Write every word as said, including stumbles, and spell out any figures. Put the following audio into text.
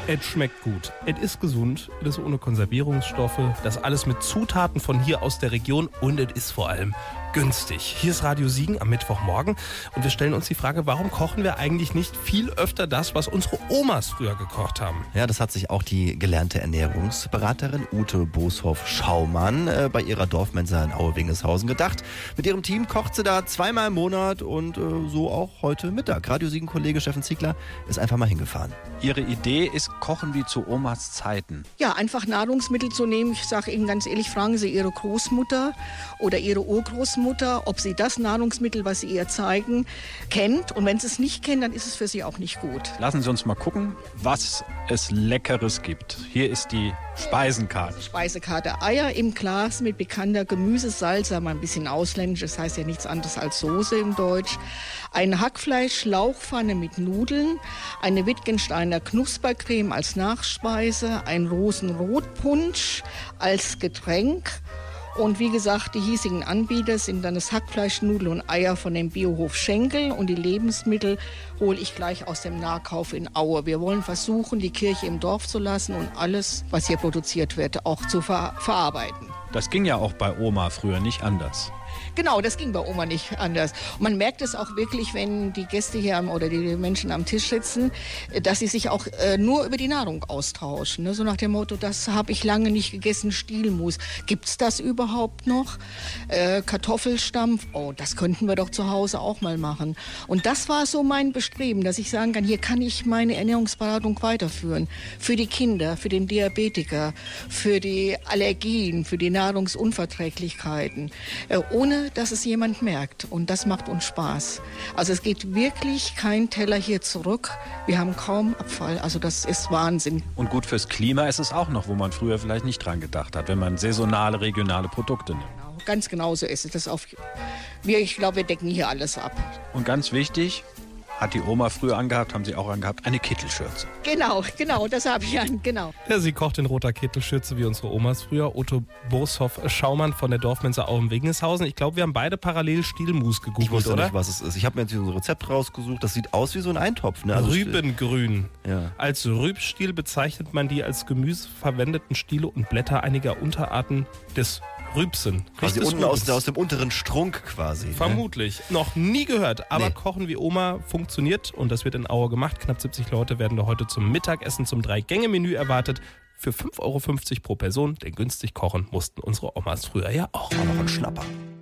Es schmeckt gut, es ist gesund, es ist ohne Konservierungsstoffe, das alles mit Zutaten von hier aus der Region und es ist vor allem günstig. Hier ist Radio Siegen am Mittwochmorgen und wir stellen uns die Frage, warum kochen wir eigentlich nicht viel öfter das, was unsere Omas früher gekocht haben? Ja, das hat sich auch die gelernte Ernährungsberaterin Ute Boshoff-Schaumann äh, bei ihrer Dorfmensa in Aue-Wingeshausen gedacht. Mit ihrem Team kocht sie da zweimal im Monat und äh, so auch heute Mittag. Radio Siegen-Kollege Steffen Ziegler ist einfach mal hingefahren. Ihre Idee ist Kochen wie zu Omas Zeiten. Ja, einfach Nahrungsmittel zu nehmen. Ich sage Ihnen ganz ehrlich, fragen Sie Ihre Großmutter oder Ihre Urgroßmutter, ob sie das Nahrungsmittel, was Sie ihr zeigen, kennt. Und wenn sie es nicht kennt, dann ist es für sie auch nicht gut. Lassen Sie uns mal gucken, was es Leckeres gibt. Hier ist die Speisenkarte. Speisekarte: Eier im Glas mit bekannter Gemüsesalze, mal ein bisschen ausländisch, das heißt ja nichts anderes als Soße im Deutsch. Eine Hackfleisch-Lauchpfanne mit Nudeln, eine Wittgensteiner Knuspercreme als Nachspeise, ein Rosenrotpunsch als Getränk. Und wie gesagt, die hiesigen Anbieter sind dann das Hackfleisch, Nudeln und Eier von dem Biohof Schenkel. Und die Lebensmittel hole ich gleich aus dem Nahkauf in Aue. Wir wollen versuchen, die Kirche im Dorf zu lassen und alles, was hier produziert wird, auch zu ver- verarbeiten. Das ging ja auch bei Oma früher nicht anders. Genau, das ging bei Oma nicht anders. Und man merkt es auch wirklich, wenn die Gäste hier am, oder die Menschen am Tisch sitzen, dass sie sich auch äh, nur über die Nahrung austauschen. Ne? So nach dem Motto, das habe ich lange nicht gegessen, Stielmus. Gibt's das überhaupt noch? Äh, Kartoffelstampf, oh, das könnten wir doch zu Hause auch mal machen. Und das war so mein Bestreben, dass ich sagen kann, hier kann ich meine Ernährungsberatung weiterführen. Für die Kinder, für den Diabetiker, für die Allergien, für die Nahrungsunverträglichkeiten. Äh, ohne dass es jemand merkt. Und das macht uns Spaß. Also es geht wirklich kein Teller hier zurück. Wir haben kaum Abfall. Also das ist Wahnsinn. Und gut fürs Klima ist es auch noch, wo man früher vielleicht nicht dran gedacht hat, wenn man saisonale, regionale Produkte nimmt. Genau, ganz genau so ist es. Das auf, wir, ich glaube, wir decken hier alles ab. Und ganz wichtig, hat die Oma früher angehabt, haben Sie auch angehabt, eine Kittelschürze. Genau, genau, das habe ich an, genau. Ja, sie kocht in roter Kittelschürze wie unsere Omas früher. Ute Boshoff-Schaumann von der Dorfmensa Aue-Wingeshausen. Ich glaube, wir haben beide parallel Stielmus gegoogelt, Ich wusste oder? nicht, was es ist. Ich habe mir jetzt hier so ein Rezept rausgesucht. Das sieht aus wie so ein Eintopf. Ne? Also Rübengrün. Ja. Als Rübstiel bezeichnet man die als Gemüse verwendeten Stiele und Blätter einiger Unterarten des Rübsen. Quasi Nicht des unten aus, Rübens. aus dem unteren Strunk quasi. Ne? Vermutlich. Noch nie gehört. Aber Nee. Kochen wie Oma funktioniert und das wird in Aue gemacht. Knapp siebzig Leute werden da heute zum Mittagessen zum Drei-Gänge-Menü erwartet. Für fünf Euro fünfzig pro Person, denn günstig kochen mussten unsere Omas früher ja auch. Auch noch ein Schnapper.